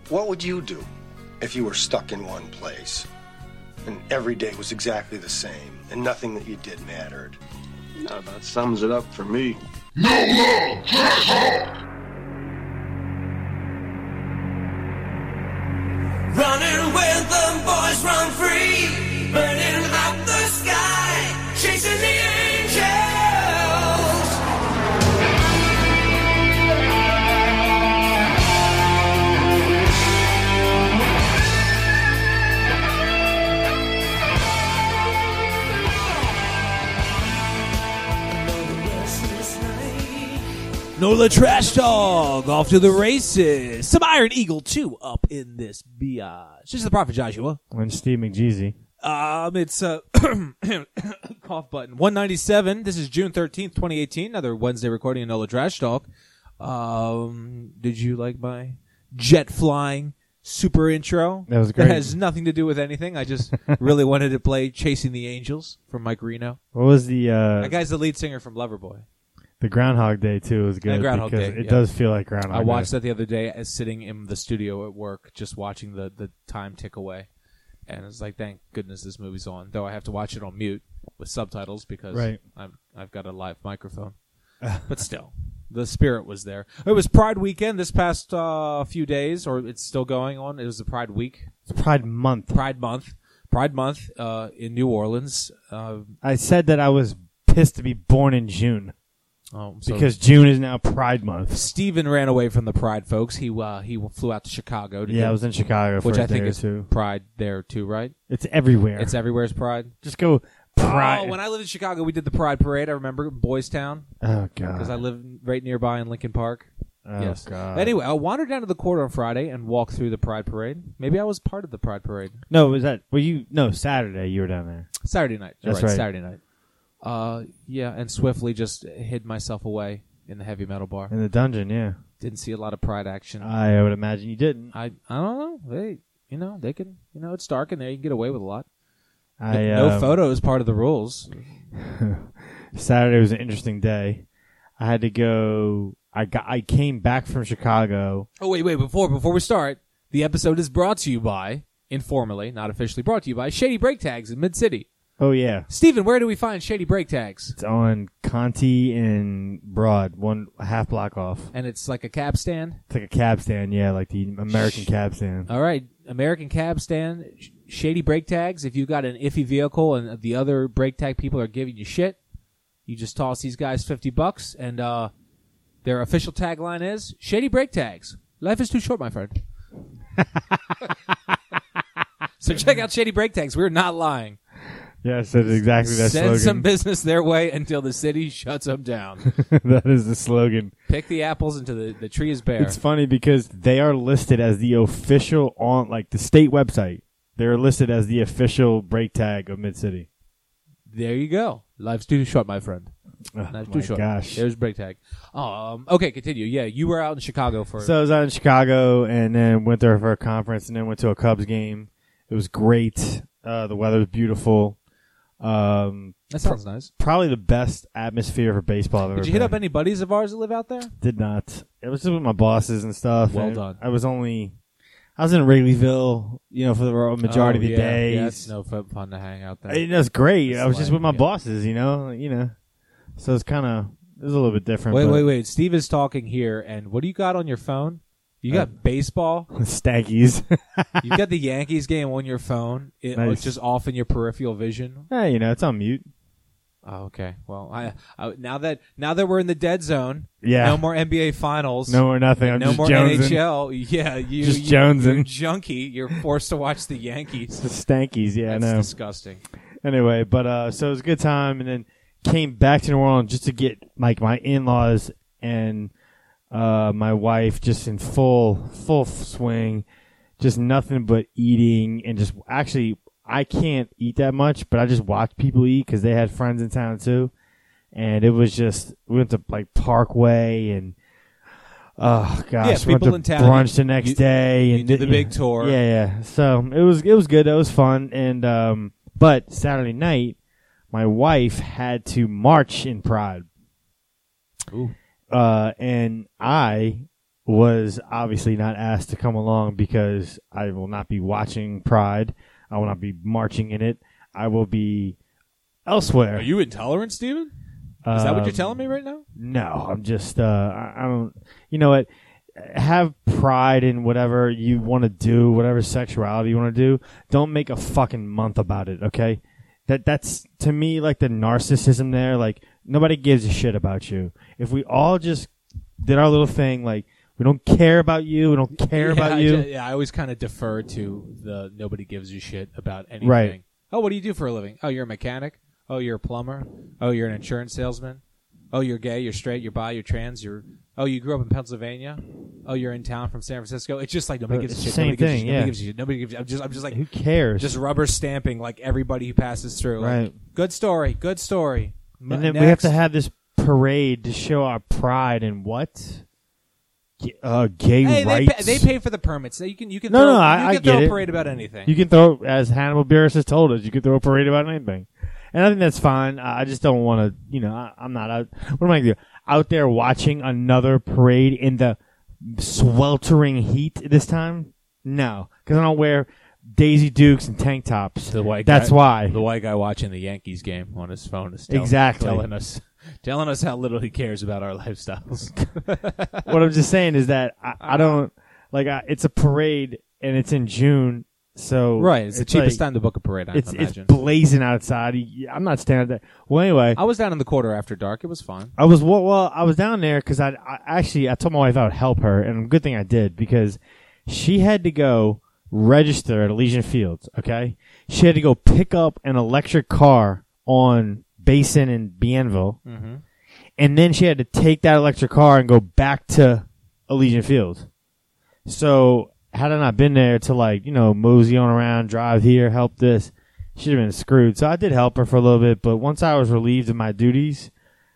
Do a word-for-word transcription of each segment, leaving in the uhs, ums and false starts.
What would you do if you were stuck in one place and every day was exactly the same and nothing that you did mattered? That about sums it up for me. No Love Trash Talk! Running with them boys, run free, burning up the sky, chasing the angels. Nola Trash Talk, off to the races. Some Iron Eagle two up in this biatch. This is the Prophet Joshua. And Steve McJeezy. Um, it's uh, cough button one ninety-seven. This is June thirteenth, twenty eighteen. Another Wednesday recording of Nola Trash Talk. Um, did you like my jet flying super intro? That was great. That has nothing to do with anything. I just really wanted to play "Chasing the Angels" from Mike Reno. What was the? Uh, That guy's the lead singer from Loverboy. The Groundhog Day too was good. Yeah, Groundhog because Day, It yeah. does feel like Groundhog I watched Day. that the other day as sitting in the studio at work, just watching the, the time tick away. And I was like, thank goodness this movie's on. Though I have to watch it on mute with subtitles because Right. I'm, I've got a live microphone. But still, the spirit was there. It was Pride Weekend this past uh, few days, or it's still going on. It was the Pride Week. It's Pride Month. Pride Month. Pride Month uh, in New Orleans. Uh, I said that I was pissed to be born in June. oh, so Because June is now Pride Month. Steven ran away from the Pride folks. He uh, he flew out to Chicago. To Yeah, get- I was in Chicago for Which a I think day or is two. Pride there too, right? It's everywhere. It's everywhere's Pride. Just go Pride. Oh, when I lived in Chicago, we did the Pride Parade. I remember in Boys Town Oh, God. because I live right nearby in Lincoln Park. Oh, yes. God. Anyway, I wandered down to the court on Friday and walked through the Pride Parade. Maybe I was part of the Pride Parade. No, was that? Were you? No, Saturday you were down there. Saturday night. You're That's right, right. Saturday night. Uh, yeah, and swiftly just hid myself away in the heavy metal bar. In the dungeon, yeah. Didn't see a lot of Pride action. I would imagine you didn't. I I don't know. They you know they can you know it's dark in there. You can get away with a lot. I, no um, photo is part of the rules. Saturday was an interesting day. I had to go. I got. I came back from Chicago. Oh wait, wait! Before before we start, the episode is brought to you by, informally, not officially brought to you by, Shady Brake Tags in Mid City. Oh yeah, Steven, where do we find Shady Brake Tags? it's on Conti and Broad, one half block off. And it's like a cab stand. It's like a cab stand, yeah, like the American Sh- cab stand. All right, American cab stand, Sh- Shady Brake Tags. If you've got an iffy vehicle and the other brake tag people are giving you shit, you just toss these guys fifty bucks, and uh, their official tagline is Shady Brake Tags. Life is too short, my friend. So check out Shady Brake Tags. We're not lying. Yes, that's exactly that Send slogan. some business their way until the city shuts them down. That is the slogan. Pick the apples until the, the tree is bare. It's funny because they are listed as the official on like the state website. They're listed as the official brake tag of Mid City. There you go. Life's too short, my friend. Oh, Life's my too short. gosh. There's brake tag. Um, okay, continue. Yeah, you were out in Chicago for... So I was out in Chicago and then went there for a conference and then went to a Cubs game. It was great. Uh, the weather was beautiful. Um, that sounds nice. Probably the best atmosphere for baseball I've ever Did you hit been. up any buddies of ours that live out there? Did not. It was just with my bosses and stuff. Well and done. I was only, I was in Wrigleyville, you know, for the majority Oh, of the yeah. days. Yeah, it's no fun, fun to hang out there. It was great. It's I was just like, with my yeah. bosses, you know, you know. So it's kind of, it was a little bit different. Wait, but wait, wait. Steve is talking here, and what do you got on your phone? You got Uh, baseball. Stankies. You got the Yankees game on your phone. It, Nice. It's just off in your peripheral vision. Hey, you know, it's on mute. Oh, okay. Well, I, I now that now that we're in the dead zone, Yeah. no more N B A finals, No more nothing. I'm no just more jonesing. N H L. Yeah, you Just you, jonesing. You're junkie. You're forced to watch the Yankees. The Stankies, yeah, That's I know. disgusting. Anyway, but uh, so it was a good time, and then came back to New Orleans just to get like my in-laws and uh, my wife just in full full swing, just nothing but eating and just actually I can't eat that much, but I just watch people eat because they had friends in town too, and it was just we went to like Parkway and. Oh gosh! Yeah, we went people to in town, brunch you- the next you- day, you and did the yeah, big tour. Yeah, yeah. So it was it was good. It was fun, and um, but Saturday night, my wife had to march in Pride. Ooh. Uh, and I was obviously not asked to come along because I will not be watching Pride. I will not be marching in it. I will be elsewhere. Are you intolerant, Steven? Is that what you're telling me right now? No, I'm just, uh, I, I don't, you know what? Have pride in whatever you want to do, whatever sexuality you want to do. Don't make a fucking month about it, okay? That That's, to me, like the narcissism there. Like, nobody gives a shit about you. If we all just did our little thing, like, we don't care about you, we don't care yeah, about I you. ju- yeah, I always kind of defer to the nobody gives a shit about anything. Right. Oh, what do you do for a living? Oh, you're a mechanic? Oh, you're a plumber? Oh, you're an insurance salesman? Oh, you're gay, you're straight, you're bi, you're trans, you're... Oh, you grew up in Pennsylvania? Oh, you're in town from San Francisco? It's just like nobody But gives a it's shit. the same Nobody gives a thing, shit. yeah. Nobody gives a shit. Nobody gives a shit. I'm just, I'm just like... Who cares? Just rubber stamping like everybody who passes through. Like, Right. good story, good story. M- And then next. we have to have this parade to show our pride in what? G- Uh, gay Hey, they rights. pay, they pay for the permits. So you can you can No, throw, no, I- you I can get throw a it. parade about anything. You can throw, as Hannibal Buress has told us, you can throw a parade about anything. And I think that's fine. I I just don't want to, you know, I, I'm not out. What am I going to do? Out there watching another parade in the sweltering heat this time? No. Because I don't wear Daisy Dukes and tank tops. The white That's guy, why. the white guy watching the Yankees game on his phone is tell, Exactly. telling us telling us how little he cares about our lifestyles. What I'm just saying is that I, I don't, like, I, it's a parade and it's in June. So Right, it's, the cheapest like, time to book a parade. I It's, it's imagine. blazing outside. I'm not standing there. Well, anyway. I was down in the quarter after dark. It was fun. I was well. well I was down there because I, I actually I told my wife I would help her, and good thing I did because she had to go register at Elysian Fields. Okay, she had to go pick up an electric car on Basin and Bienville, Mm-hmm. and then she had to take that electric car and go back to Elysian Fields. So had I not been there to like you know mosey on around, drive here, help this, she'd have been screwed. So I did help her for a little bit, but once I was relieved of my duties.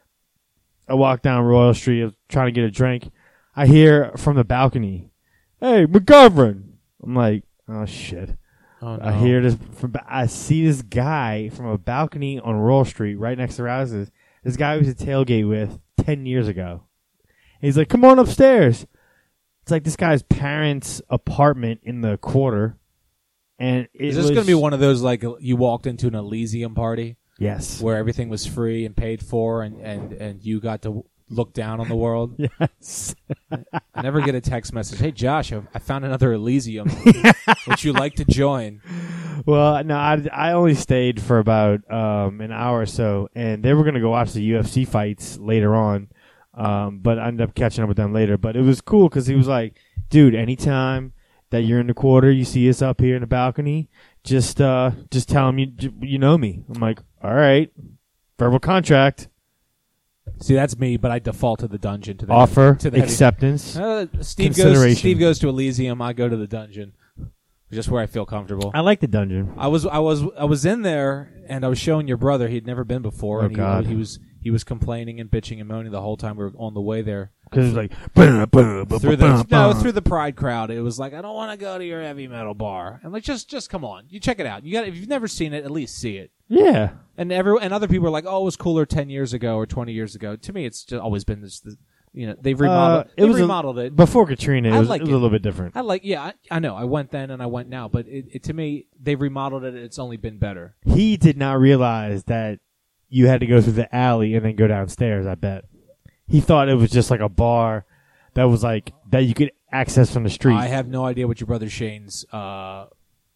I walk down Royal Street, I was trying to get a drink. I hear from the balcony, "Hey, McGovern!" I'm like, "Oh shit!" Oh, no. I hear this. From, I see this guy from a balcony on Royal Street, right next to houses. This guy was at tailgate with ten years ago. And he's like, "Come on upstairs." It's like this guy's parents' apartment in the quarter, and it Is this was, going to be one of those like you walked into an Elysium party Yes. where everything was free and paid for, and, and, and you got to look down on the world? Yes. I never get a text message. Hey, Josh, I I found another Elysium. Would you like to join? Well, no, I, I only stayed for about um, an hour or so, and they were going to go watch the U F C fights later on, um, but I ended up catching up with them later. But it was cool because he was like, dude, anytime that you're in the quarter, you see us up here in the balcony, just uh, just tell him you, you know me. I'm like, all right, verbal contract, See, that's me, but I default to the dungeon. To the offer, to the heavy- acceptance. Uh, Steve goes. Consideration. Steve goes to Elysium. I go to the dungeon, just where I feel comfortable. I like the dungeon. I was I was I was in there and I was showing your brother. He'd never been before, Oh, and he, God. he was he was complaining and bitching and moaning the whole time we were on the way there. Because it's like, bah, bah, bah, Through bah, the bah. no through the Pride crowd, it was like, I don't want to go to your heavy metal bar. And like, just just come on, you check it out. You got if you've never seen it, at least see it. Yeah. And every and other people are like, oh, it was cooler ten years ago or twenty years ago. To me, it's just always been this. this you know, they've remodeled. Uh, it they've was a- remodeled it. Before Katrina, it I was, like it was it. a little bit different. I like, yeah, I, I know. I went then and I went now, but it, it, to me, they've remodeled it. It's only been better. He did not realize that you had to go through the alley and then go downstairs, I bet. He thought it was just like a bar that was like, that you could access from the street. I have no idea what your brother Shane's uh,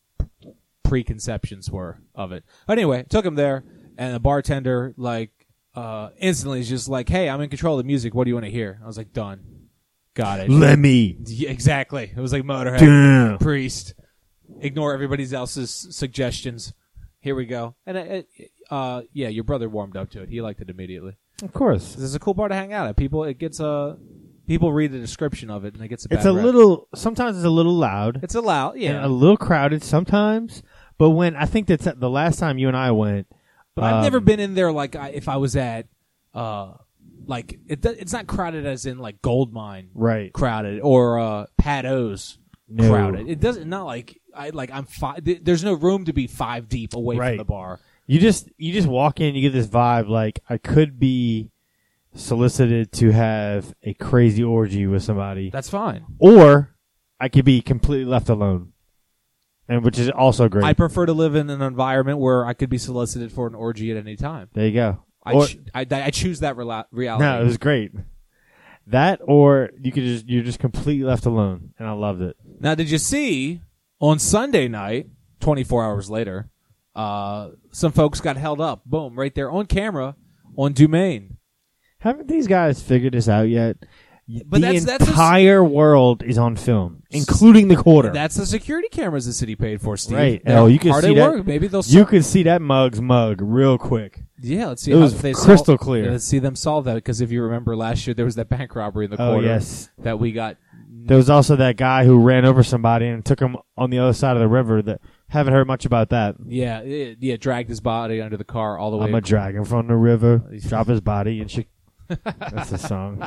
preconceptions were of it. But anyway, took him there, and the bartender like uh, instantly is just like, "Hey, I'm in control of the music. What do you want to hear?" I was like, "Done, got it." Lemmy. Yeah, exactly. It was like Motorhead, Damn. Priest. Ignore everybody else's suggestions. Here we go. And it, it, uh, yeah, your brother warmed up to it. He liked it immediately. Of course. This is a cool bar to hang out at. People, it gets a. People read the description of it, and it gets a bad It's a rep. little, sometimes it's a little loud. It's a loud, yeah. And a little crowded sometimes. But when, I think that's the last time you and I went. But I've um, never been in there like I, if I was at, uh, like it, it's not crowded as in like Goldmine Right. crowded or uh, Pat O's No. crowded. It doesn't not like I like I'm five. Th- there's no room to be five deep away Right. from the bar. You just, you just walk in, you get this vibe like, I could be solicited to have a crazy orgy with somebody, That's fine. or I could be completely left alone, and which is also great. I prefer to live in an environment where I could be solicited for an orgy at any time. there you go. I Or- ch- I, I choose that rela- reality. no, it was great. That, or you could just you're just completely left alone, and I loved it. Now, did you see on Sunday night, twenty-four hours later, uh, some folks got held up? Boom, right there on camera on Dumaine. Haven't these guys figured this out yet? But the that's- that's a s- entire world is on film, including the quarter. That's the security cameras the city paid for, Steve. Right. They're Oh, you can hard see at that. work. Maybe they'll. You sol- could see that mug's mug real quick. yeah, let's see. It how was they crystal sol- clear. Let's see them solve that, because if you remember last year, there was that bank robbery in the Oh, quarter yes. that we got. There was also that guy who ran over somebody and took him on the other side of the river. That haven't heard much about that. Yeah, it, yeah, dragged his body under the car all the way. I'm a dragon from the river. Drop his body and she. That's a song.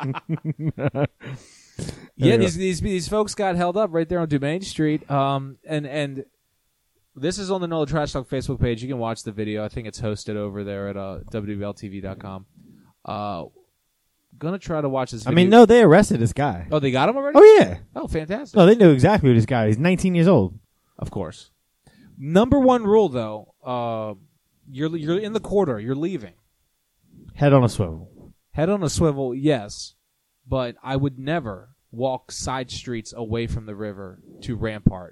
Yeah, Anyway. these these these folks got held up right there on Dumaine Street. Um, and and this is on the No Trash Talk Facebook page. You can watch the video. I think it's hosted over there at uh, W W L T V dot com. Uh, gonna try to watch this I video. mean, no, they arrested this guy. Oh, they got him already? Oh yeah. Oh, fantastic. No, they knew exactly who this guy is. He's nineteen years old. Of course. Number one rule, though, uh, you're you're in the quarter. You're leaving. Head on a swivel. Head on a swivel, yes, but I would never walk side streets away from the river to Rampart.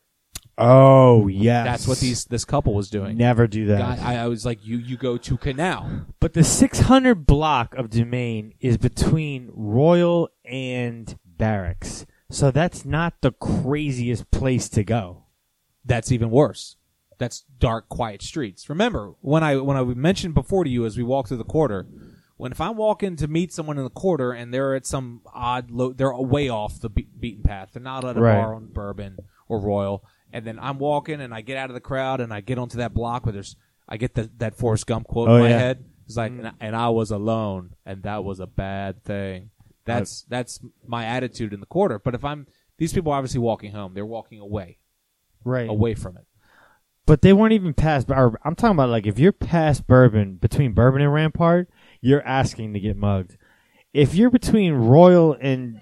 Oh yes. That's what these this couple was doing. Never do that. God, I, I was like, you you go to Canal. But the six hundred block of Dumaine is between Royal and Barracks, so that's not the craziest place to go. That's even worse. That's dark, quiet streets. Remember when I when I mentioned before to you as we walk through the quarter, when if I'm walking to meet someone in the quarter and they're at some odd, lo- they're way off the be- beaten path. They're not at a Right. bar on Bourbon or Royal, and then I'm walking and I get out of the crowd and I get onto that block where there's I get the, that Forrest Gump quote Oh, in my yeah. head. It's like, and, and I was alone, and that was a bad thing. That's that's my attitude in the quarter. But if I'm these people are obviously walking home, they're walking away, Right. away from it. But they weren't even past. Or I'm talking about like if you're past Bourbon, between Bourbon and Rampart, you're asking to get mugged. If you're between Royal and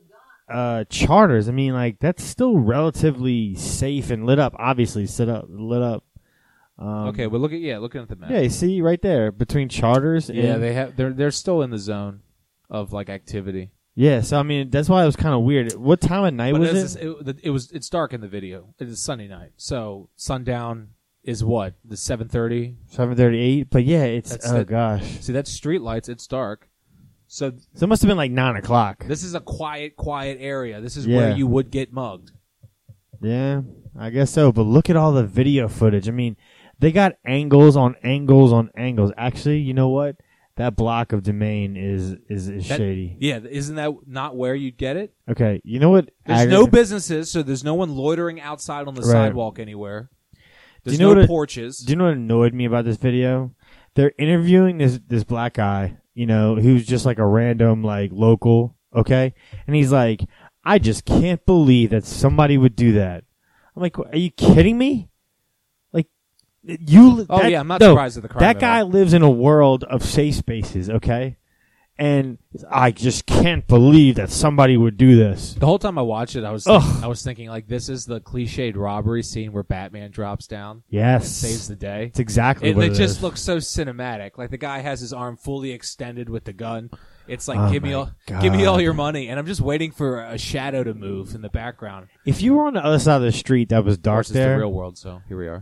uh, Charters, I mean, like that's still relatively safe and lit up. Obviously, sit up, lit up. Um, Okay, well look at yeah, looking at the map. Yeah, you see right there between Charters. Yeah, and, they have. They're they're still in the zone of like activity. Yeah, so I mean that's why it was kind of weird. What time of night But was it's, it? it? It was. It's dark in the video. It is Sunday night, so sundown is what the seven thirty. Seven thirty-eight. But yeah, it's That's oh the- gosh. See, that's street lights. It's dark. So So it must have been like nine o'clock. this is a quiet, quiet area. This is Yeah. where you would get mugged. Yeah, I guess so. But look at all the video footage. I mean, they got angles on angles on angles. Actually, you know what? That block of Dumaine is is, is That- shady. Yeah, isn't that not where you'd get it? Okay, you know what? There's aggra- no businesses, so there's no one loitering outside on the Right. sidewalk anywhere. There's you know no what it- porches. Do you know what annoyed me about this video? They're interviewing this this black guy, you know, who's just like a random like local, okay? And he's like, I just can't believe that somebody would do that. I'm like, are you kidding me? Like, you. Oh, that- yeah, I'm not no, surprised at the crime That at guy all. lives in a world of safe spaces, okay? And I just can't believe that somebody would do this. The whole time I watched it, I was Ugh. thinking, I was thinking like this is the cliched robbery scene where Batman drops down Yes, and saves the day. It's exactly It, what it it just is. looks so cinematic. Like the guy has his arm fully extended with the gun. It's like Oh give me my all, give me all God. your money, and I'm just waiting for a shadow to move in the background. If you were on the other side of the street that was Of dark course, it's there, the real world, so here we are.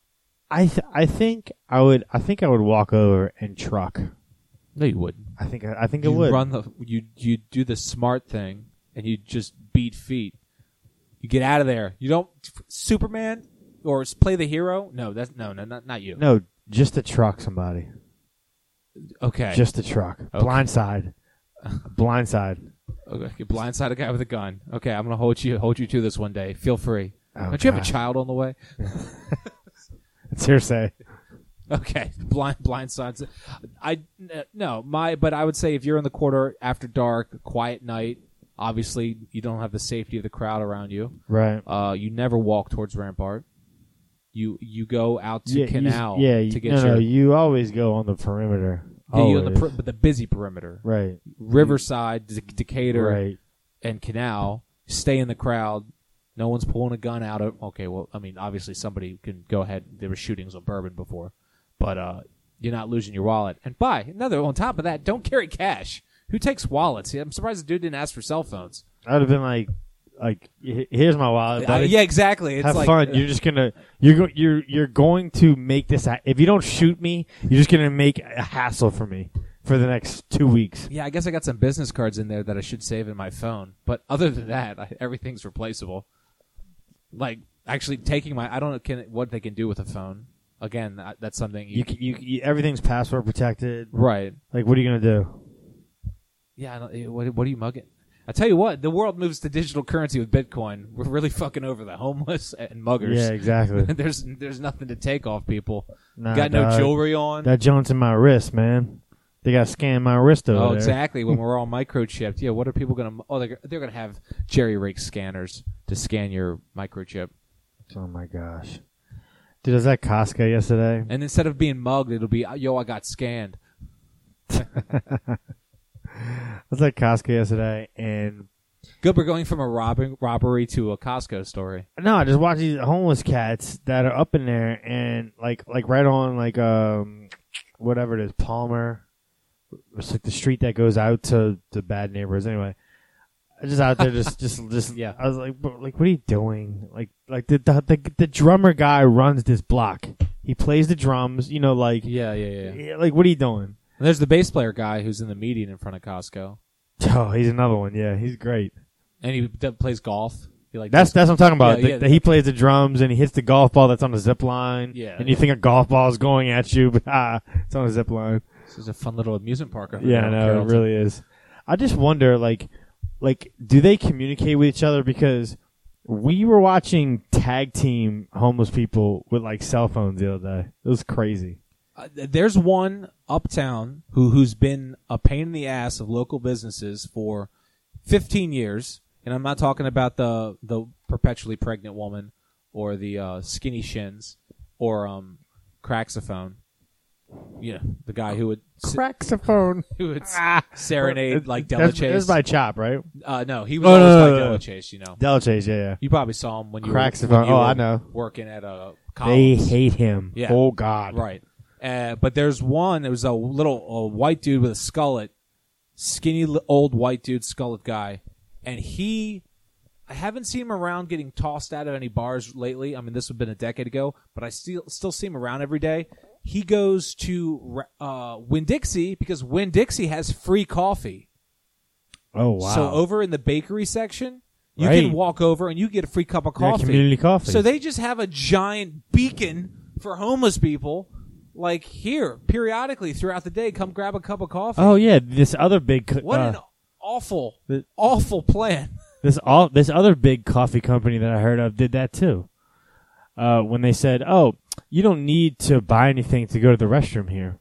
I th- I think I would I think I would walk over and truck. No, you wouldn't. I think I think You it would. run the you you do the smart thing, and you just beat feet. You get out of there. You don't Superman or s- play the hero. No, that's no, no, not not you. No, just to truck somebody. Okay, Just to truck. Okay. Blindside. Blindside. okay. You blindside a guy with a gun. Okay, I'm gonna hold you hold you to this one day. Feel free. Oh, Don't you have a God. child on the way? It's hearsay. Okay, blind blind sides. I n- no my, but I would say if you're in the quarter after dark, quiet night. Obviously, you don't have the safety of the crowd around you. Right. Uh, you never walk towards Rampart. You you go out to yeah, you- Canal yeah, to you, get no, your. no, you always go on the perimeter. Yeah, you on the Always. per- but the busy perimeter. Right. Riverside, D- Decatur, Right. and Canal. Stay in the crowd. No one's pulling a gun out of. Okay, well, I mean, obviously somebody can go ahead. There were shootings on Bourbon before, but uh, you're not losing your wallet. And buy another. On top of that, don't carry cash. Who takes wallets? I'm surprised the dude didn't ask for cell phones. I would have been like, like, "H- here's my wallet. Uh, buddy. yeah, exactly. It's Have like, fun. You're just gonna you're go, you're you're going to make this. Ha- if you don't shoot me, you're just gonna make a hassle for me for the next two weeks. Yeah, I guess I got some business cards in there that I should save in my phone. But other than that, I, everything's replaceable. Like actually taking my, I don't know can, what they can do with a phone. Again, that, that's something you, You, c- you, you everything's password protected. right. Like, what are you gonna do? Yeah, I don't, eh, what, what are you mugging? I tell you what, the world moves to digital currency with Bitcoin. We're really fucking over the homeless and muggers. Yeah, exactly. there's there's nothing to take off people. Nah, Got no dog. jewelry on. That joint's in my wrist, man. They got to scan my wrist over Oh, there. exactly. When we're all microchipped, yeah. What are people gonna? Oh, they're they're gonna have jerry rig scanners to scan your microchip. Oh my gosh, dude! I was at Costco yesterday. And instead of being mugged, it'll be, yo, I got scanned. I was at Costco yesterday, and Good, we're going from a robbing robbery to a Costco story. no, I just watched these homeless cats that are up in there, and like like right on like um whatever it is, Palmer. It's like the street that goes out to the bad neighborhoods. Anyway, I just out there, just just just Yeah. I was like, "Bro, like, what are you doing? Like like the the the, the drummer guy runs this block. He plays the drums. You know, like Yeah, yeah, yeah. yeah, like what are you doing? And there's the bass player guy who's in the meeting in front of Costco, Oh, he's another one. Yeah, he's great. and he d- plays golf. He like That's that's what I'm talking about. Yeah, The- yeah. the- he plays the drums and he hits the golf ball that's on the zip line. Yeah. And you think a golf ball is going at you, but ah, it's on a zip line. This is a fun little amusement park. over Yeah, there I in know, it Carrollton. really is. I just wonder, like, like, do they communicate with each other? Because we were watching tag team homeless people with like cell phones the other day. It was crazy. Uh, th- there's one uptown who who's been a pain in the ass of local businesses for fifteen years, and I'm not talking about the the perpetually pregnant woman or the uh, skinny shins or um Craxophone. Yeah, the guy who would s- Craxophone. who would s- serenade like That's, Della that's Chase. by Chop, right? Uh, no, he was Oh, always no, by no, no, Della no. Chase. You know, Della Chase, yeah, yeah. you probably saw him when you were, Craxophone. when you Oh, were I know. working at a They Collins. hate him. Yeah. Oh God. Right. Uh, but there's one, there was a little a white dude with a skullet, skinny li- old white dude, skullet guy. And he, I haven't seen him around getting tossed out of any bars lately. I mean, this would have been a decade ago, but I still still see him around every day. He goes to uh, Winn-Dixie because Winn-Dixie has free coffee. Oh wow. So over in the bakery section, you Right. can walk over and you get a free cup of Yeah, coffee. community coffee. So they just have a giant beacon for homeless people. Like here, periodically throughout the day, come grab a cup of coffee. Oh yeah, this other big co- What uh, an awful, the- awful plan. this all this other big coffee company that I heard of did that too. Uh, when they said, "Oh, you don't need to buy anything to go to the restroom here."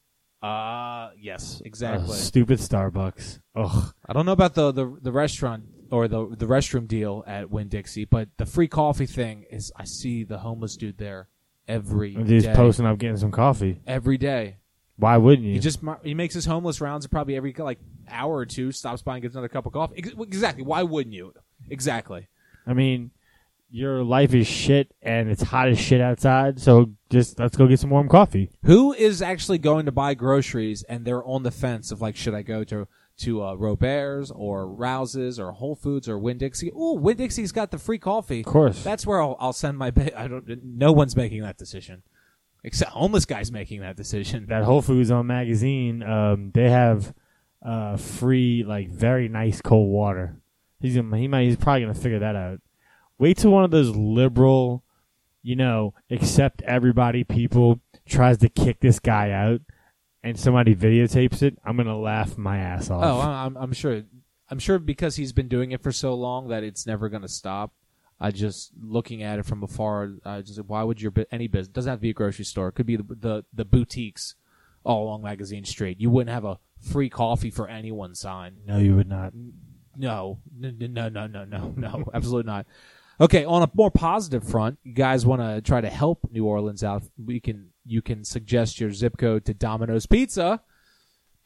Uh yes, exactly. Uh, stupid Starbucks. Ugh. I don't know about the, the the restaurant or the the restroom deal at Winn-Dixie, but the free coffee thing is. I see the homeless dude there every He's day. posting up getting some coffee. every day. Why wouldn't you? He just mar- he makes his homeless rounds probably every like hour or two. Stops by and gets another cup of coffee. Ex- Exactly. Why wouldn't you? Exactly. I mean, your life is shit and it's hot as shit outside, so just let's go get some warm coffee. Who is actually going to buy groceries and they're on the fence of like, should I go to to uh, Robert's or Rouse's or Whole Foods or Winn-Dixie? Ooh, Winn-Dixie's got the free coffee. Of course. That's where I'll, I'll send my. Ba- I don't. No one's making that decision, except homeless guys making that decision. That Whole Foods on magazine, um, they have uh, free, like, very nice cold water. He's gonna, he might, he's probably gonna figure that out. Wait till one of those liberal, you know, accept everybody people tries to kick this guy out, and somebody videotapes it. I'm gonna laugh my ass off. Oh, I'm, I'm sure. I'm sure because he's been doing it for so long that it's never going to stop. I just looking at it from afar. I just why would your bu- any business doesn't have to be a grocery store. It could be the, the the boutiques all along Magazine Street. You wouldn't have a free coffee for anyone sign. No, you would not. No, no, no, no, no, no, no, absolutely not. Okay, on a more positive front, you guys want to try to help New Orleans out. We can you can suggest your zip code to Domino's Pizza.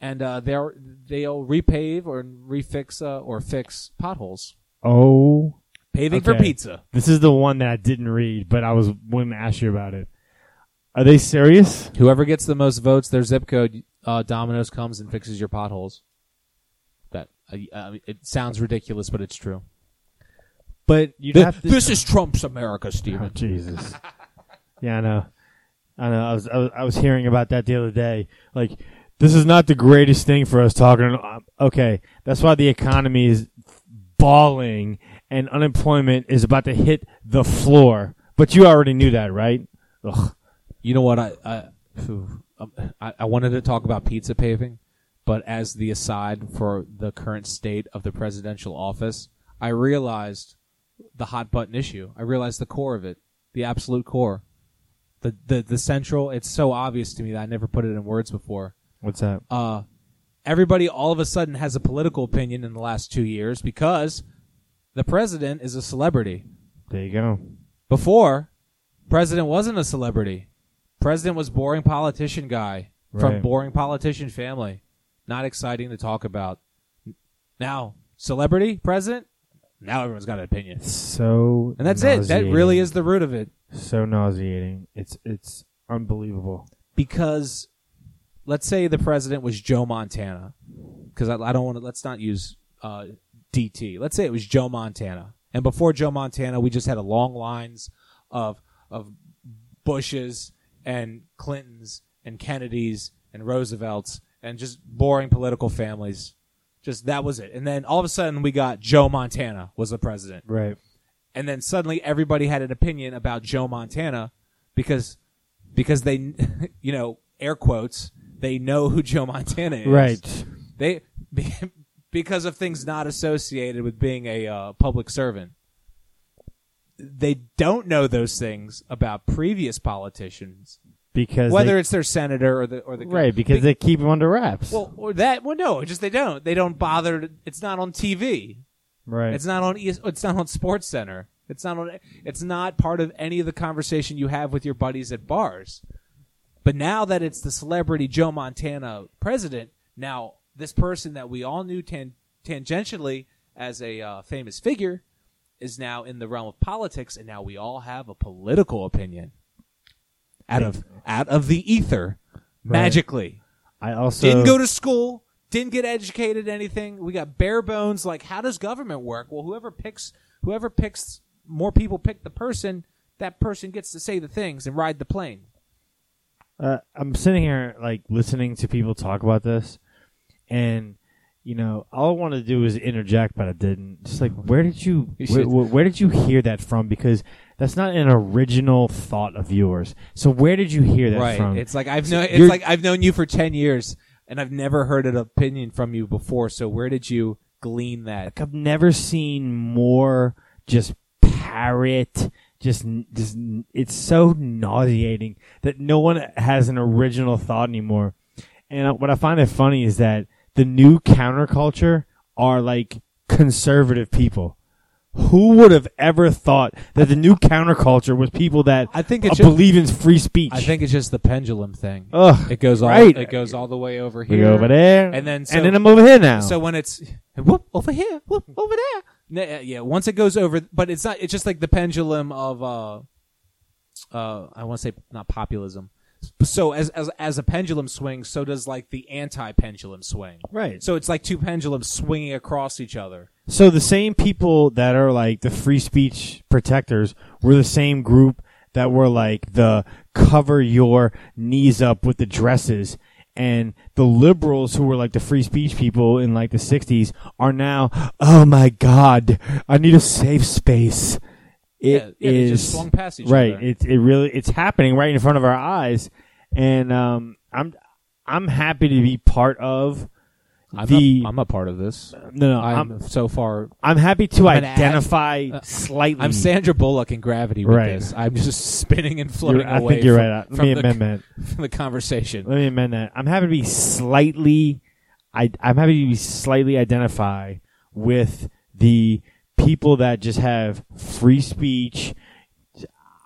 and uh, they'll they'll repave or refix uh, or fix potholes. Oh, Paving okay. for pizza. This is the one that I didn't read, but I was wanting to ask you about it. Are they serious? Whoever gets the most votes, their zip code, uh, Domino's comes and fixes your potholes. That uh, uh, it sounds ridiculous, but it's true. But you'd Th- have to. this is Trump's America, Oh, Stephen. Jesus. Yeah, I know. I know. I was, I was I was hearing about that the other day. Like, this is not the greatest thing for us talking. Okay, that's why the economy is balling and unemployment is about to hit the floor. But you already knew that, right? Ugh. You know what? I I, phew, um, I I wanted to talk about pizza paving, but as the aside for the current state of the presidential office, I realized the hot button issue. I realized the core of it, the absolute core, the the the central. It's so obvious to me that I never put it in words before. What's that? Uh, everybody all of a sudden has a political opinion in the last two years because the president is a celebrity. There you go. Before, president wasn't a celebrity. President was boring politician guy from Right. boring politician family. Not exciting to talk about. Now, celebrity president? Now everyone's got an opinion. So And that's it. That really is the root of it. so nauseating. It's it's unbelievable. Because let's say the president was Joe Montana. Because I, I don't want to, let's not use uh, D T. Let's say it was Joe Montana. And before Joe Montana, we just had a long lines of of Bushes and Clintons and Kennedys and Roosevelts and just boring political families. Just that was it. And then all of a sudden we got Joe Montana was the president. Right. And then suddenly everybody had an opinion about Joe Montana because because they, you know, air quotes, they know who Joe Montana is. Right. They because of things not associated with being a uh, public servant. They don't know those things about previous politicians, Because whether they, it's their senator or the or the right because Be- they keep them under wraps. well or that well no it's just they don't they don't bother to, it's not on T V. right. It's not on E S, it's not on Sports Center. It's not on it's not part of any of the conversation you have with your buddies at bars. But now that it's the celebrity Joe Montana president, now this person that we all knew tan- tangentially as a uh, famous figure is now in the realm of politics, and now we all have a political opinion out of out of the ether magically. I also Didn't go to school, didn't get educated in anything. We got bare bones. Like, how does government work? Well, whoever picks, whoever picks, more people pick the person. That person gets to say the things and ride the plane. Uh, I'm sitting here like listening to people talk about this, and you know, all I wanted to do was interject, but I didn't. Just like, where did you, You where, should. where, where did you hear that from? Because that's not an original thought of yours. So where did you hear that Right. from? It's like I've So known. It's you're- like I've known you for ten years, and I've never heard an opinion from you before. So where did you glean that? Like, I've never seen more just parrot. Just, just, it's so nauseating that no one has an original thought anymore. And what I find it funny is that the new counterculture are like conservative people. Who would have ever thought that the new counterculture was people that I think it's uh, just- believe in free speech? I think it's just the pendulum thing. Ugh, It goes all. right. It goes all the way over we here. go over there, and then so, and then I'm over here now. So when it's whoop over here, whoop over there. N- Yeah, once it goes over, but it's not. It's just like the pendulum of. Uh, uh, I want to say not populism. So as as as a pendulum swings, so does like the anti-pendulum swing. right. So it's like two pendulums swinging across each other. So the same people that are like the free speech protectors were the same group that were like the cover your knees up with the dresses. And the liberals who were like the free speech people in like the sixties are now, oh my God, I need a safe space. It Yeah, yeah, they is just swung past each right. other. It it really it's happening right in front of our eyes, and um, I'm I'm happy to be part of I'm the. not, I'm not part of this. no, no, I'm, I'm so far. I'm happy to I'm an ad- identify uh, slightly. I'm Sandra Bullock in Gravity with Right. this. I'm just spinning and floating You're- I away. think you're from, right. Let from me the, amend that. from the conversation. Let me amend that. I'm happy to be slightly. I I'm happy to be slightly identify with the people that just have free speech.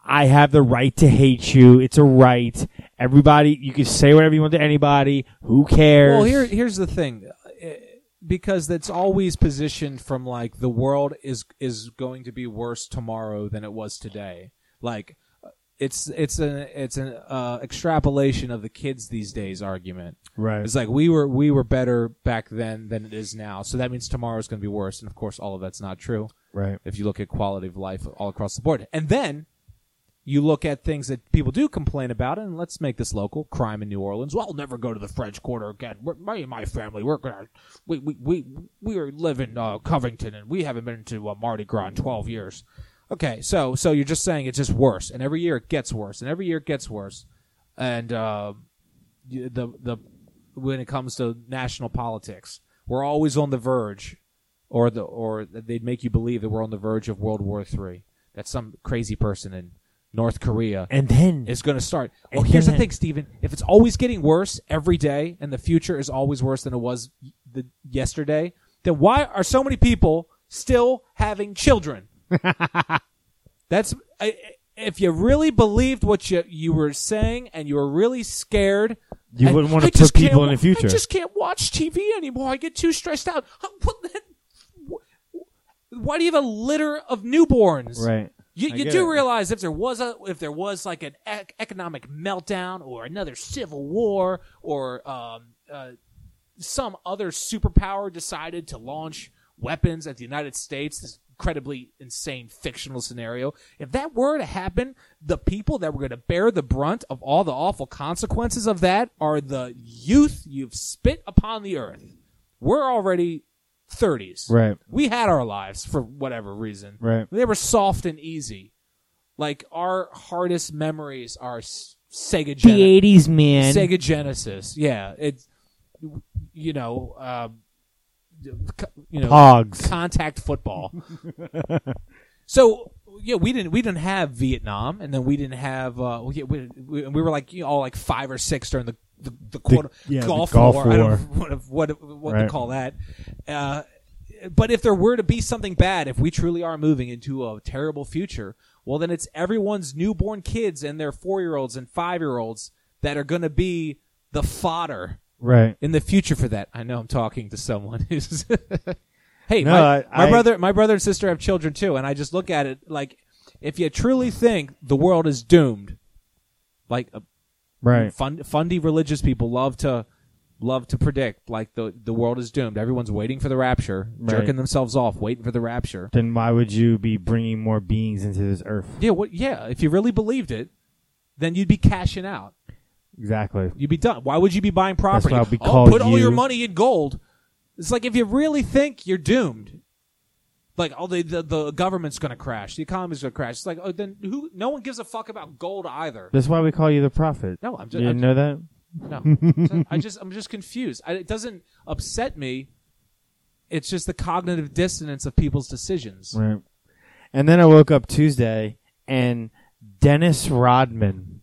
I have the right to hate you. It's a right. Everybody, you can say whatever you want to anybody. Who cares? Well, here, here's the thing. Because that's always positioned from like the world is is going to be worse tomorrow than it was today. Like it's it's an it's an uh, extrapolation of the kids these days argument. Right. It's like we were we were better back then than it is now, so that means tomorrow is going to be worse. And of course, all of that's not true. Right. If you look at quality of life all across the board, and then you look at things that people do complain about, and let's make this local. Crime in New Orleans. Well, I'll never go to the French Quarter again. We're, my my family, we're gonna, we we we we are living uh, Covington, and we haven't been to uh, Mardi Gras in twelve years. Okay, so so you're just saying it's just worse, and every year it gets worse, and every year it gets worse, and uh, the the when it comes to national politics, we're always on the verge, or the or they'd make you believe that we're on the verge of World War Three. That some crazy person in North Korea and then is going to start. Well, here's the thing, Stephen. If it's always getting worse every day, and the future is always worse than it was the yesterday, then why are so many people still having children? That's I, if you really believed what you you were saying, and you were really scared. You I, wouldn't want I to put people in the future. I just can't watch T V anymore. I get too stressed out. What, why do you have a litter of newborns? Right. You, you get do it. realize if there was a if there was like an ec- economic meltdown or another civil war or um, uh, some other superpower decided to launch weapons at the United States, this incredibly insane fictional scenario, if that were to happen, the people that were going to bear the brunt of all the awful consequences of that are the youth you've spit upon the earth. We're already thirties. Right. We had our lives for whatever reason. Right. They were soft and easy. Like our hardest memories are S- Sega Gen- The eighties, man. Sega Genesis. Yeah, it's you know, uh, you know, Pogs. contact football. So yeah, we didn't we didn't have Vietnam, and then we didn't have uh, we, we, we we were like you know, all like five or six during the the, the, quarter, the, yeah, Gulf, the Gulf War. War. I don't know what what, what right. to call that. Uh, but if there were to be something bad, if we truly are moving into a terrible future, well, then it's everyone's newborn kids and their four-year-olds and five-year-olds that are going to be the fodder Right. in the future for that. I know I'm talking to someone who's. Hey, No, my, I- my I- brother, my brother and sister have children too, and I just look at it like, if you truly think the world is doomed, like, uh, Right. fun, fundy religious people love to love to predict like the the world is doomed. Everyone's waiting for the rapture, Right. jerking themselves off, waiting for the rapture. Then why would you be bringing more beings into this earth? Yeah, what? Yeah, if you really believed it, then you'd be cashing out. Exactly. You'd be done. Why would you be buying property? why we oh, call put all you- your money in gold. It's like if you really think you're doomed, like oh, the the, the government's going to crash, the economy's going to crash. It's like oh, then who? No one gives a fuck about gold either. That's why we call you the prophet. No, I'm just. You I'm, didn't know that? No, I just I'm just confused. I, it doesn't upset me. It's just the cognitive dissonance of people's decisions. Right. And then I woke up Tuesday, and Dennis Rodman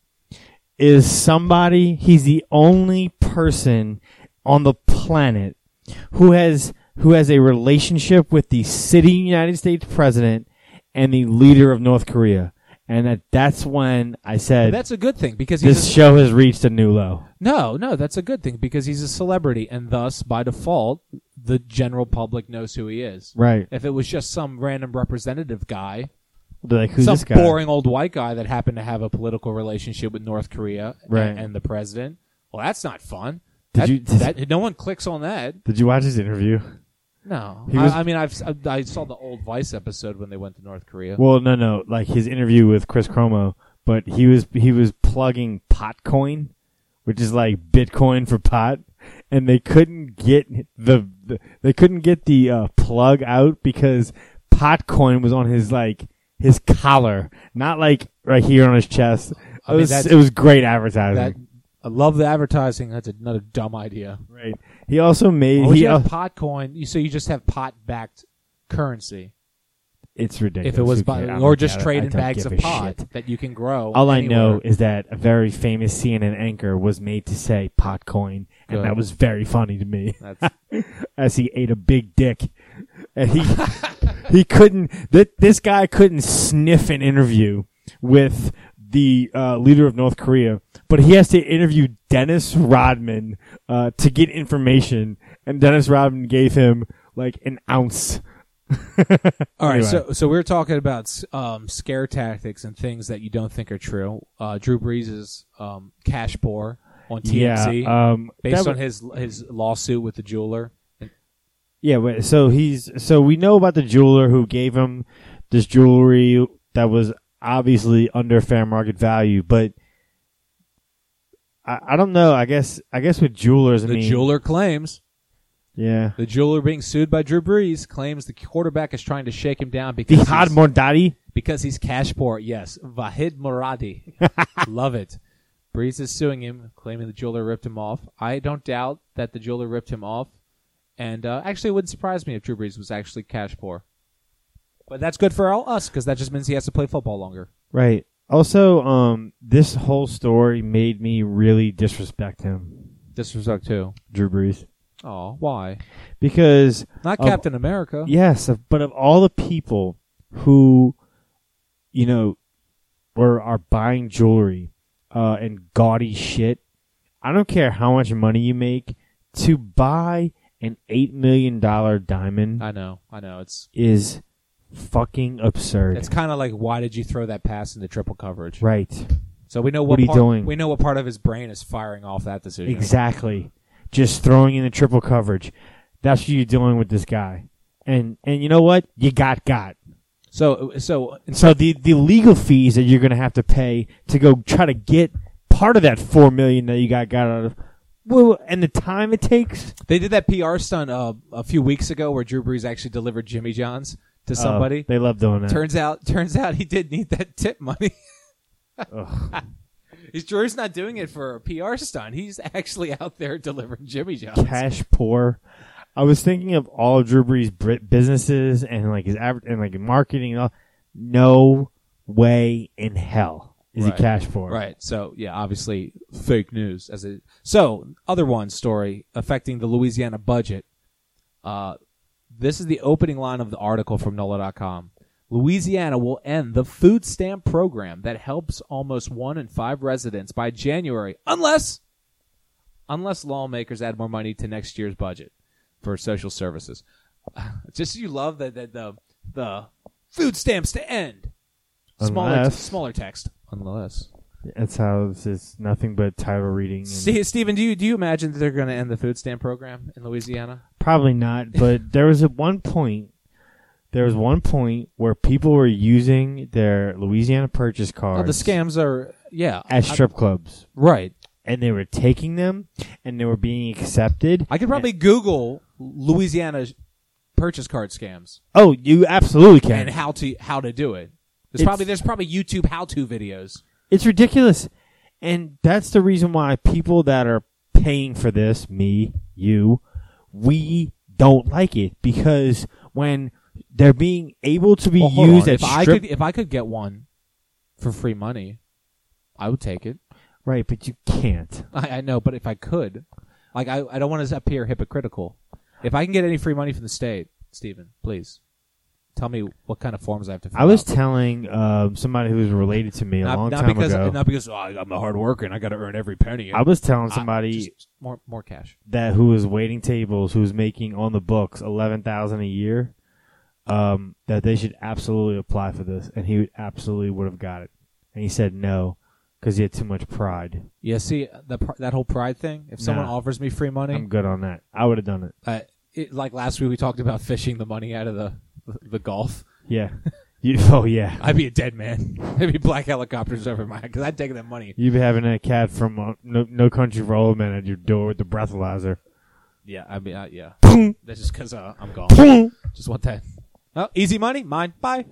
is somebody. He's the only person on the planet who has who has a relationship with the sitting United States president and the leader of North Korea. And that, that's when I said, That's a good thing because he's this a, show has reached a new low. no, no, that's a good thing because he's a celebrity, and thus by default, the general public knows who he is. Right. If it was just some random representative guy, They're like, who's some this guy? boring old white guy that happened to have a political relationship with North Korea Right. and, and the president, well, that's not fun. Did That- you- that, no one clicks on that. Did you watch his interview? No, He was- I, I mean, I've I, I saw the old Vice episode when they went to North Korea. Well, no, no, like his interview with Chris Cuomo, but he was he was plugging Potcoin, which is like Bitcoin for pot, and they couldn't get the, the they couldn't get the uh, plug out because Potcoin was on his like his collar, not like right here on his chest. It I mean, was that's- it was great advertising. that I love the advertising. That's another dumb idea. Right. He also made Why would he you have al- pot coin? You so you just have pot backed currency. it's ridiculous. If it was Who by, cares? I or don't just get it. I trading don't bags give of a pot shit. that you can grow. All I anywhere. know is that a very famous C N N anchor was made to say Potcoin, and Good. that was very funny to me. That's, As he ate a big dick, and he he couldn't. Th- this guy couldn't sniff an interview with the uh, leader of North Korea, but he has to interview Dennis Rodman uh, to get information, and Dennis Rodman gave him like an ounce. All right, Anyway. so so we're talking about um, scare tactics and things that you don't think are true. Uh, Drew Brees' um, cash pour on T M Z Yeah, um, based that on his his lawsuit with the jeweler. Yeah, but so he's so we know about the jeweler who gave him this jewelry that was obviously under fair market value, but I, I don't know. I guess I guess with jewelers, I The mean, jeweler claims yeah, the jeweler being sued by Drew Brees claims the quarterback is trying to shake him down because Vahid he's, Mordadi. because he's cash poor. Yes, Vahid Moradi, love it. Brees is suing him, claiming the jeweler ripped him off. I don't doubt that the jeweler ripped him off. And uh, actually, it wouldn't surprise me if Drew Brees was actually cash poor. But that's good for all us because that just means he has to play football longer. Right. Also, um, this whole story made me really disrespect him, Disrespect too. Drew Brees, Oh, why? because Not of- Captain America. yes, of- but of all the people who, you know, were are buying jewelry uh, and gaudy shit, I don't care how much money you make to buy an eight million dollar diamond I know. I know. It's is fucking absurd. it's kind of like, why did you throw that pass into triple coverage? Right. So we know what, What are you part, doing? We know what part of his brain is firing off that decision. Exactly. Just throwing in the triple coverage. That's what you're doing with this guy. And and you know what? You got got. So so So the, the legal fees that you're going to have to pay to go try to get part of that four million dollars that you got got out of, well, and the time it takes. they did that P R stunt uh, a few weeks ago where Drew Brees actually delivered Jimmy John's to somebody. Oh, they love doing that. Turns out, turns out he did need that tip money. Ugh. He's Drew's not doing it for a P R stunt. He's actually out there delivering Jimmy John's. Cash poor. I was thinking of all of Drew Brees' Brit businesses and like his adver- and like marketing and all. No way in hell is Right. he cash poor. Right. So yeah, obviously fake news. As it so other one story affecting the Louisiana budget. Uh, this is the opening line of the article from N O L A dot com. Louisiana will end the food stamp program that helps almost one in five residents by January, unless unless lawmakers add more money to next year's budget for social services. Just you love that the, the the food stamps to end. Smaller Unless- smaller text. Unless. That's how this is nothing but title reading. And See, Stephen, do you do you imagine that they're going to end the food stamp program in Louisiana? Probably not, but there was at one point, there was one point where people were using their Louisiana purchase Oh, cards the scams are, yeah, as strip clubs, right. and they were taking them, and they were being accepted. I could probably Google Louisiana purchase card scams Oh, you absolutely can. and how to how to do it. There's It's- probably there's probably YouTube how to videos. It's ridiculous. And that's the reason why people that are paying for this, me, you, we don't like it. Because when they're being able to be Well, hold used on. as if I strip... could if I could get one for free money, I would take it. Right, but you can't. I, I know, but if I could, like I I don't want to appear hypocritical. If I can get any free money from the state, Stephen, please tell me what kind of forms I have to fill I was out. telling um, somebody who was related to me a not, long not time because, ago. Not because oh, I'm a hard worker and I got to earn every penny. I was telling Ah, somebody just more more cash. that who was waiting tables, who was making on the books eleven thousand a year, um, that they should absolutely apply for this, and he would absolutely would have got it. And he said no because he had too much pride. Yeah, see the pr- that whole pride thing. If someone Nah. offers me free money, I'm good on that. I would have done it. uh, it, like last week we talked about fishing the money out of the the Gulf. Yeah. You, oh yeah. I'd be a dead man. There'd be black helicopters over my head because I'd take that money. You'd be having that cat from uh, no, no Country for Old Men at your door with the breathalyzer. Yeah, I mean, uh, yeah. That's just because uh, I'm gone. Just want that. Oh, easy money, mine. Bye.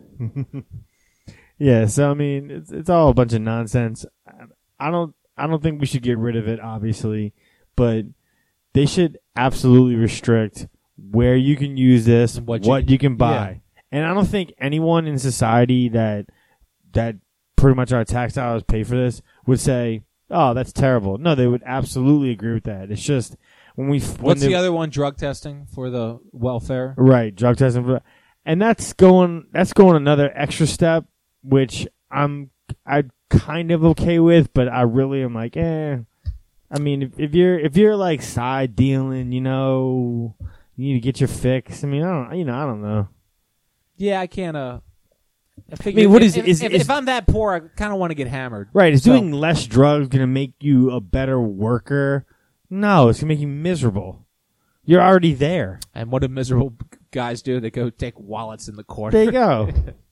Yeah, so I mean, it's it's all a bunch of nonsense. I don't I don't think we should get rid of it, obviously, but they should absolutely restrict where you can use this, And what what, you can- you can buy. yeah. And I don't think anyone in society that that pretty much our tax dollars pay for this would say, "Oh, that's terrible." No, they would absolutely agree with that. It's just when we when What's they- the other one? Drug testing for the welfare. Right, drug testing, for- and that's going that's going another extra step, which I'm I'd kind of okay with, but I really am like, eh. I mean, if, if you're if you're like side dealing, you know, you need to get your fix. I mean, I don't, you know, I don't know. Yeah, I can't. Uh, I, I mean, what if, is if, is, if, is if I'm that poor, I kind of want to get hammered. right? Is So- doing less drugs gonna make you a better worker? No, it's gonna make you miserable. You're already there. And what do miserable guys do? They go take wallets in the corner. There you go.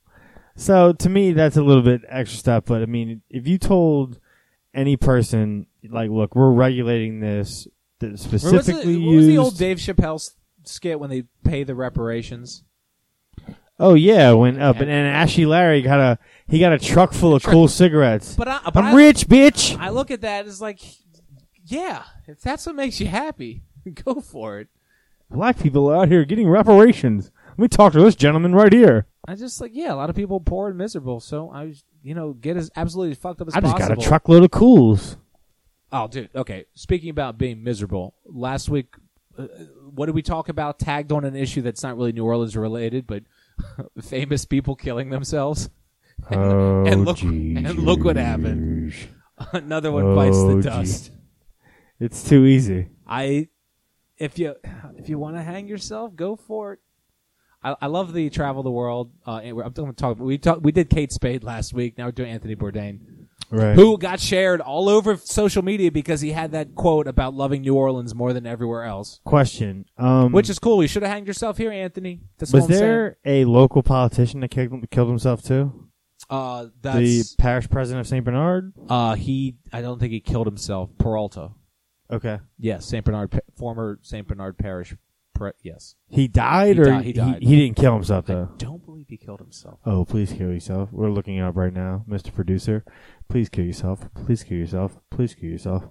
So to me, that's a little bit extra stuff. But I mean, if you told any person, like, look, we're regulating this that What was, specifically the, what was used. the old Dave Chappelle s- skit when they pay the reparations? Oh yeah, when up and, and Ashley Larry got a he got a truck full of cool cigarettes. But, I, but I'm I, rich, bitch. I look at that as like, yeah, if that's what makes you happy, go for it. Black people are out here getting reparations. Let me talk to this gentleman right here. I just like, yeah, a lot of people poor and miserable. So I was, you know, get as absolutely fucked up as I just possible. got a truckload of cools. Oh, dude. Okay. Speaking about being miserable, last week, uh, what did we talk about? Tagged on an issue that's not really New Orleans related, but famous people killing themselves. And, Oh, and look, and look what happened. Another one bites Oh, the geez. dust. It's too easy. I, if you if you want to hang yourself, go for it. I, I love the travel the world. Uh, and we're, I'm going to talk. We talk, We did Kate Spade last week. Now we're doing Anthony Bourdain. Right. Who got shared all over social media because he had that quote about loving New Orleans more than everywhere else. Question. Um, Which is cool. You should have hanged yourself here, Anthony. That's all was I'm there a local politician that killed, killed himself too? saying. Uh, The that's, parish president of Saint Bernard? uh, he, I don't think he killed himself. Peralta. Okay. Yes, Saint Bernard, pa- former Saint Bernard Parish. Pre- yes. He died He or di- he died. he didn't kill himself though? Don't believe he killed himself. Oh, please kill yourself. We're looking it up right now, Mister Producer. Please kill yourself. Please kill yourself. Please kill yourself.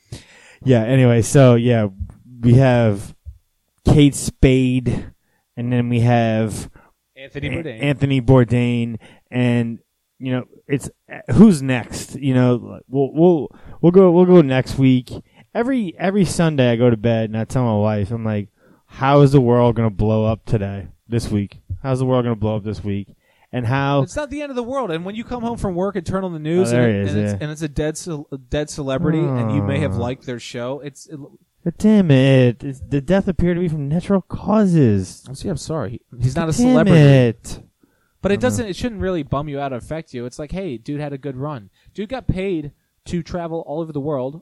Yeah, anyway, so yeah, we have Kate Spade and then we have Anthony A- Bourdain. Anthony Bourdain, and you know, it's who's next? You know, we'll we'll we'll go we'll go next week. Every every Sunday I go to bed and I tell my wife, I'm like, how is the world going to blow up today? This week? How's the world going to blow up this week? And how It's not the end of the world. And when you come home from work and turn on the news, Oh, there and, he is, and, it's, yeah. and it's a dead, ce- a dead celebrity, and you may have Oh. liked their show, it's. It, But damn it! It's, the death appeared to be from natural causes. see, I'm sorry. He, he's not a Damn celebrity. it. But it doesn't. It shouldn't really bum you out or affect you. It's like, hey, dude had a good run. Dude got paid to travel all over the world,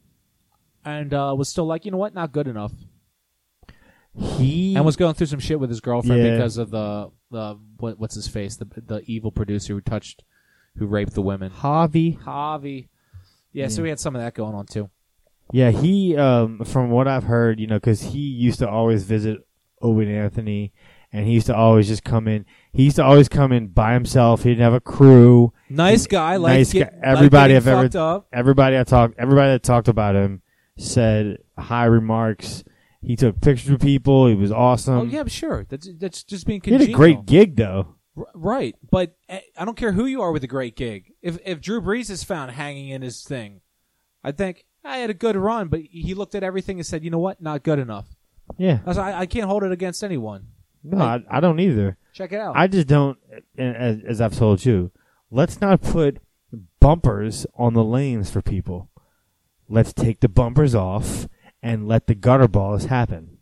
and uh, was still like, you know what, not good enough, He and was going through some shit with his girlfriend Yeah. because of the the what, what's his face, the the evil producer who touched, who raped the women, Javi. Javi. Yeah, so we had some of that going on too. Yeah, he. Um, from what I've heard, you know, because he used to always visit Owen Anthony, and he used to always just come in. He used to always come in by himself. He didn't have a crew. Nice guy, like nice get, guy. Everybody like I've getting ever, fucked up. everybody I talked, everybody that talked about him said high remarks. He took pictures with people. He was awesome. Oh yeah, sure. That's that's just being He had congenial. a great gig though. R- right, but uh, I don't care who you are with a great gig. If if Drew Brees is found hanging in his thing, I think I had a good run, but he looked at everything and said, "You know what? Not good enough." Yeah. That's, I, I can't hold it against anyone. No, I, I don't either. Check it out. I just don't. and As, as I've told you, let's not put bumpers on the lanes for people. Let's take the bumpers off and let the gutter balls happen.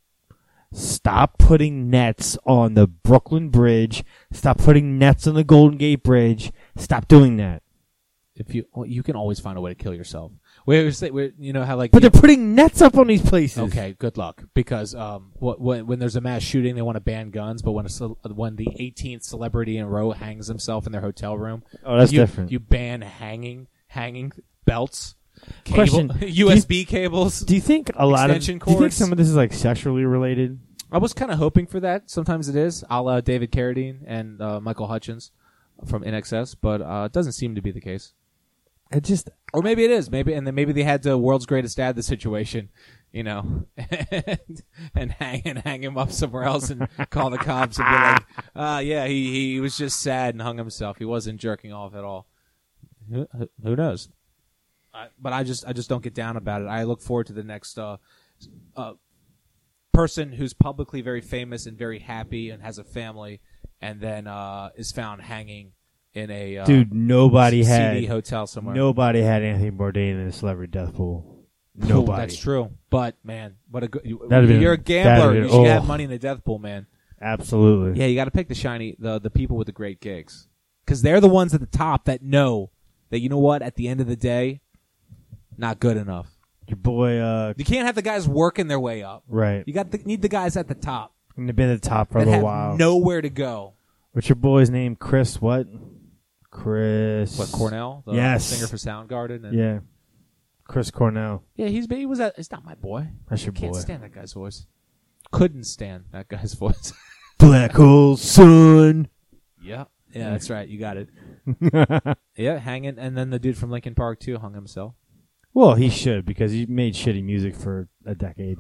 Stop putting nets on the Brooklyn Bridge. Stop putting nets on the Golden Gate Bridge. Stop doing that. if you well, you can always find a way to kill yourself. Where where you know how like But you- they're putting nets up on these places. Okay, good luck. Because um, what, when, when there's a mass shooting, they want to ban guns. But when a, ce- when the eighteenth celebrity in a row hangs himself in their hotel room, Oh, that's you, different. You ban hanging hanging belts, cable, Question, U S B cables. Do you think a lot of? Extension Do you think cords? some of this is like sexually related? I was kind of hoping for that. Sometimes it is, a la David Carradine and uh, Michael Hutchins from N X S, but uh, it doesn't seem to be the case. It just Or maybe it is. Maybe and then maybe they had the world's greatest dad the situation, you know, and, and hang and hang him up somewhere else and call the cops and be like, uh, yeah, he he was just sad and hung himself. He wasn't jerking off at all. Who, who knows? I, but I just I just don't get down about it. I look forward to the next uh, uh, person who's publicly very famous and very happy and has a family, and then uh, is found hanging in a uh, Dude, nobody had seedy hotel somewhere. Nobody had Anthony Bourdain in a celebrity death pool. Ooh, Nobody. that's true. But man, what a good. You, That'd have you're been- a gambler. that'd You have should been- have oh. money in the death pool, man. Absolutely. Yeah, you got to pick the shiny, the the people with the great gigs, because they're the ones at the top that know that you know what. At the end of the day, not good enough. Your boy, uh, You can't have the guys working their way up. right. You got the, need the guys at the top And they've been at the top for a that little have while. nowhere to go. What's your boy's name? Chris what? Chris. What, Cornell? The Yes. singer for Soundgarden. And Yeah. Chris Cornell. yeah. He's he was at, he's not my boy. That's your Can't boy. stand that guy's voice. Couldn't stand that guy's voice. Black hole sun. yeah, yeah, that's right. You got it. Yeah, hanging, and then the dude from Linkin Park too hung himself. Well, he should because he made shitty music for a decade.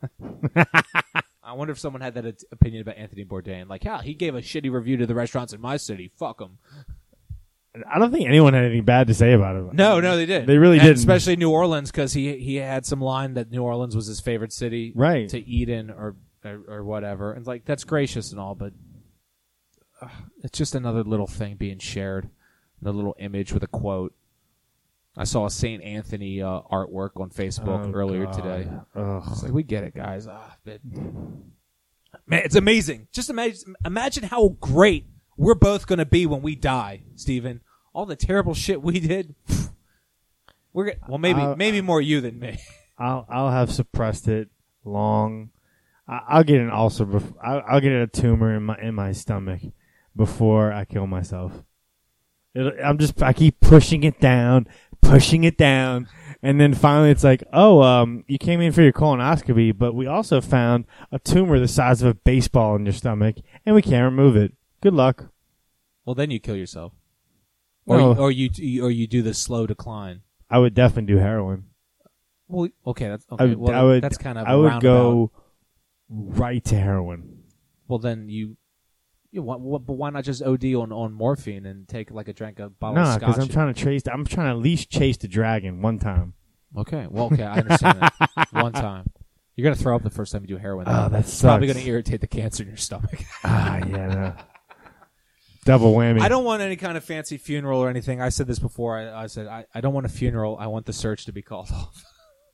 I wonder if someone had that at- opinion about Anthony Bourdain. Like, yeah, he gave a shitty review to the restaurants in my city. Fuck him. I don't think anyone had anything bad to say about it. No, no, they did. They really And didn't. especially New Orleans, because he he had some line that New Orleans was his favorite city, Right. to eat in or or, or whatever. And like, that's gracious and all, but uh, it's just another little thing being shared, a little image with a quote. I saw a Saint Anthony uh, artwork on Facebook Oh, earlier God. today. Ugh. It's like, we get it, guys. Ah, but, man, it's amazing. Just imagine, imagine how great we're both going to be when we die, Steven. All the terrible shit we did. We're gonna, well, maybe Uh, maybe more you than me. I'll I'll have suppressed it long. I, I'll get an ulcer. Bef- I'll, I'll get a tumor in my in my stomach before I kill myself. It, I'm just I keep pushing it down, pushing it down, and then finally it's like, oh, um, you came in for your colonoscopy, but we also found a tumor the size of a baseball in your stomach, and we can't remove it. Good luck. Well, then you kill yourself, or No. you, or you or you do the slow decline. I would definitely do heroin. Well, okay, that's I okay. would, well, I would, that's kind of I a would roundabout. go right to heroin. Well, then you. You want, but why not just O D on, on morphine and take like a drink a bottle Nah, of because scotch? I'm trying to chase. I'm trying to at least chase the dragon one time. Okay, well, okay, I understand that. One time. You're going to throw up the first time you do heroin. Oh, though. that It's probably sucks. going to irritate the cancer in your stomach. Ah, yeah, no. Double whammy. I don't want any kind of fancy funeral or anything. I said this before. I, I said, I, I don't want a funeral. I want the search to be called off.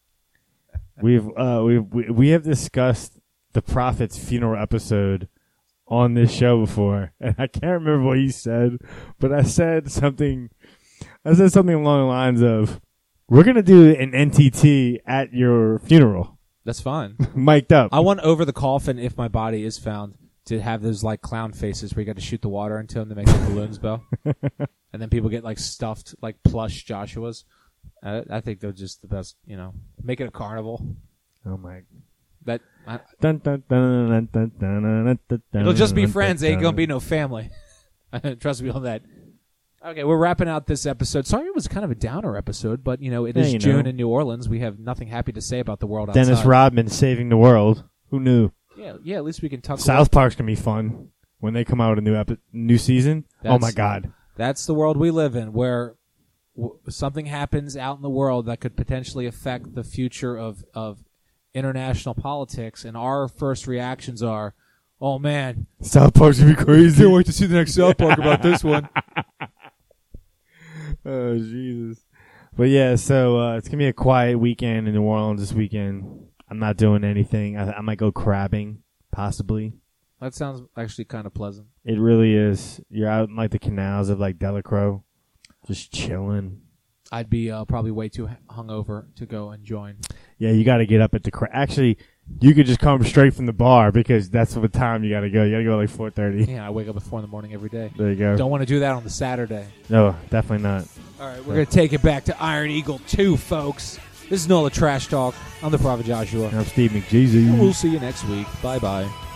We've uh, we've we, we have discussed the Prophet's funeral episode on this show before, and I can't remember what you said, but I said something. I said something along the lines of, "We're gonna do an N T T at your funeral, That's fine. mic'd up." I want over the coffin, if my body is found, to have those like clown faces where you got to shoot the water into them to make the balloons go. And then people get like stuffed, like plush Joshuas. I, I think they're just the best, you know. Make it a carnival. Oh my! That I, Dun, dun, dun, dun, dun, dun, dun, dun, dun, It'll just be dun, friends. dun, Ain't gonna dun. be no family. Trust me on that. Okay, we're wrapping out this episode. Sorry it was kind of a downer episode, but, you know, it Yeah, is you June know. in New Orleans. We have nothing happy to say about the world outside. Dennis Rodman saving the world. Who knew? Yeah, yeah, at least we can talk South Park's gonna be fun when they come out with a new epi- new season. Oh That's- my god! That's the world we live in, where w- something happens out in the world that could potentially affect the future of, of international politics, and our first reactions are, oh, man, South Park's gonna be crazy. can't wait to see the next South Park about this one. Oh Jesus! But yeah, so uh, it's gonna be a quiet weekend in New Orleans this weekend. I'm not doing anything. I, I might go crabbing, possibly. That sounds actually kind of pleasant. It really is. You're out in like the canals of like Delacroix, just chilling. I'd be uh, probably way too h- hungover to go and join. Yeah, you got to get up at the cra- actually. You could just come straight from the bar because that's what time you got to go. You got to go at like four thirty. Yeah, I wake up at four in the morning every day. There you go. Don't want to do that on the Saturday. No, definitely not. All right, we're going to take it back to Iron Eagle two, folks. This is Nola Trash Talk. I'm the Prophet Joshua. I'm Steve McJesus. And we'll see you next week. Bye-bye.